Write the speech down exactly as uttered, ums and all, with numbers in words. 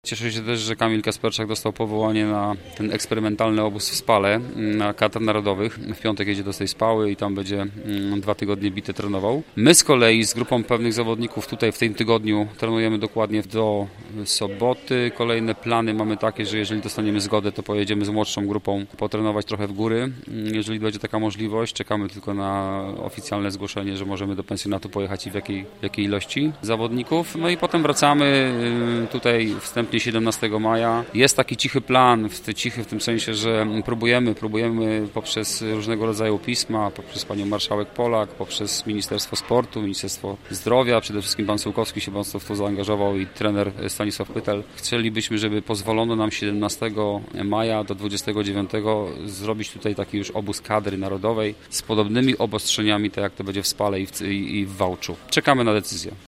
Cieszę się też, że Kamil Kasperczak dostał powołanie na ten eksperymentalny obóz w Spale, na kadr narodowych. W piątek jedzie do tej Spały i tam będzie dwa tygodnie bity trenował. My z kolei z grupą pewnych zawodników tutaj w tym tygodniu trenujemy dokładnie do soboty. Kolejne plany mamy takie, że jeżeli dostaniemy zgodę, to pojedziemy z młodszą grupą potrenować trochę w góry. Jeżeli będzie taka możliwość, czekamy tylko na oficjalne zgłoszenie, że możemy do pensjonatu pojechać i w jakiej, w jakiej ilości zawodników. No i potem wracamy tutaj wstępnie siedemnastego maja. Jest taki cichy plan, cichy w tym sensie, że próbujemy, próbujemy poprzez różnego rodzaju pisma, poprzez panią marszałek Polak, poprzez Ministerstwo Sportu, Ministerstwo Zdrowia, przede wszystkim pan Sułkowski się mocno w to zaangażował i trener Stanisław Pytel. Chcielibyśmy, żeby pozwolono nam siedemnastego maja do dwudziestego dziewiątego zrobić tutaj taki już obóz kadry narodowej z podobnymi obostrzeniami, tak jak to będzie w Spale i w, i w Wałczu. Czekamy na decyzję.